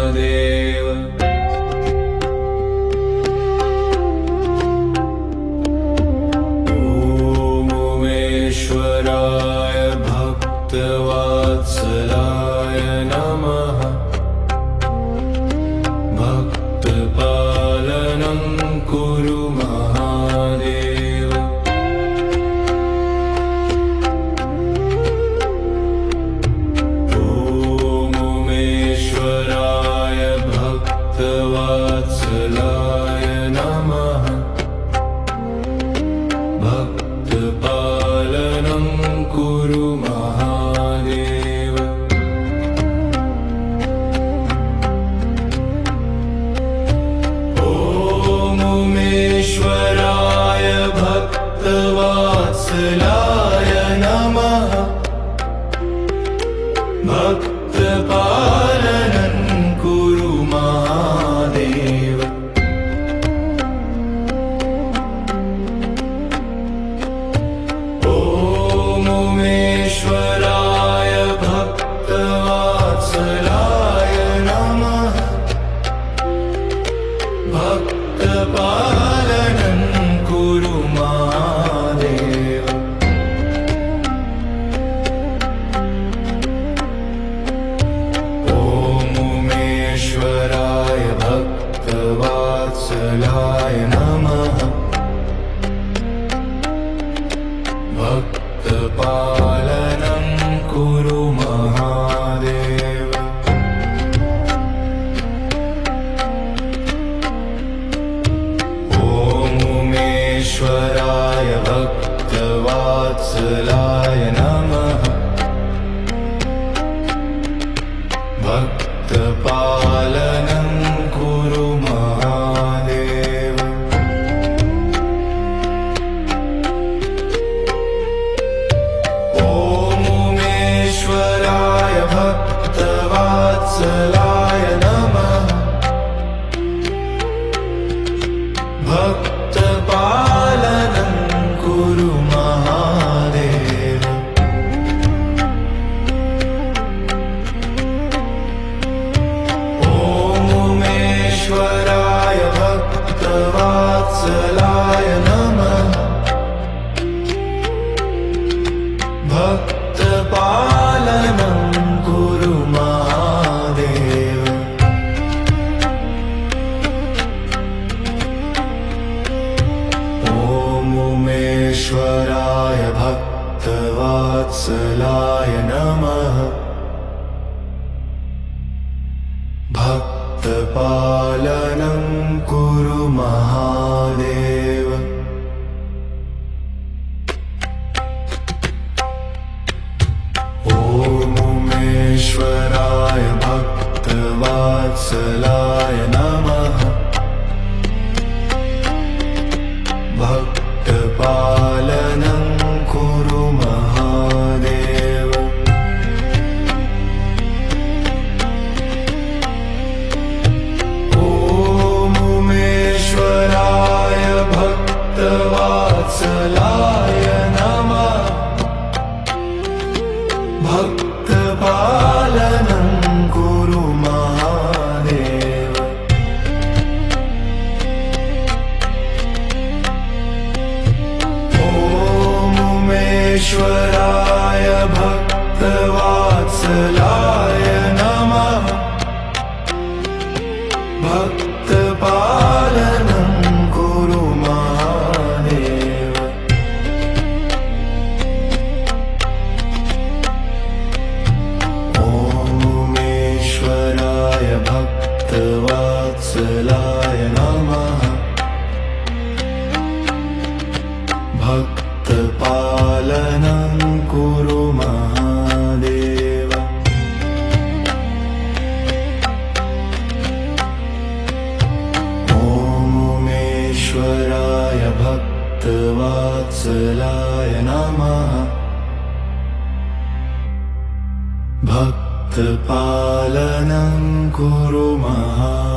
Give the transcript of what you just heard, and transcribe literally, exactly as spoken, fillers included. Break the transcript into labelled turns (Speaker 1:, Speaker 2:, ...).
Speaker 1: महादेव। ॐ उमेश्वराय भक्तवात्सलाय नमः। भक्तपालनं कुरु महादेव। ॐ उमेश्वराय भक्तवात्सलाय नमः। भक्तपालनं कुरु महादेव। उमेश्वराय भक्तवात्सलाय नमः। भक्तपालनं कुरु महादेव। ॐ उमेश्वराय भक्तवात्सलाय नमः। भक्तपालनं कुरु महादेव। ॐ उमेश्वराय भक्तवात्सलाय नमः। भक्तपालनं कुरु महादेव। उमेश्वराय भक्तवात्सलाय नमः। भक्तपालनं कुरु महादेव। ॐ उमेश्वराय भक्तवात्सलाय नमः। भक्तपालनं कुरु महादेव। ॐ उमेश्वराय भक्तवात्सलाय नमः। भक्तपालनं कुरु महादेव। उमेश्वराय भक्तवात्सलाय नमः। भक्तपालनं कुरु महादेव। ॐ उमेश्वराय भक्तवात्सलाय नमः। भक्तपालनं कुरु महादेव। ॐ उमेश्वराय भक्तवात्सलाय नमः। भक्तपालनं कुरु महादेव। उमेश्वराय भक्तवात्सलाय नमः। भक्तपालनं कुरु महादेव। ॐ उमेश्वराय भक्तवात्सलाय नमः। भक्तपालनं कुरु महादेव। ॐ उमेश्वराय भक्तवात्सलाय नमः। भक्तपालनं कुरु महादेव।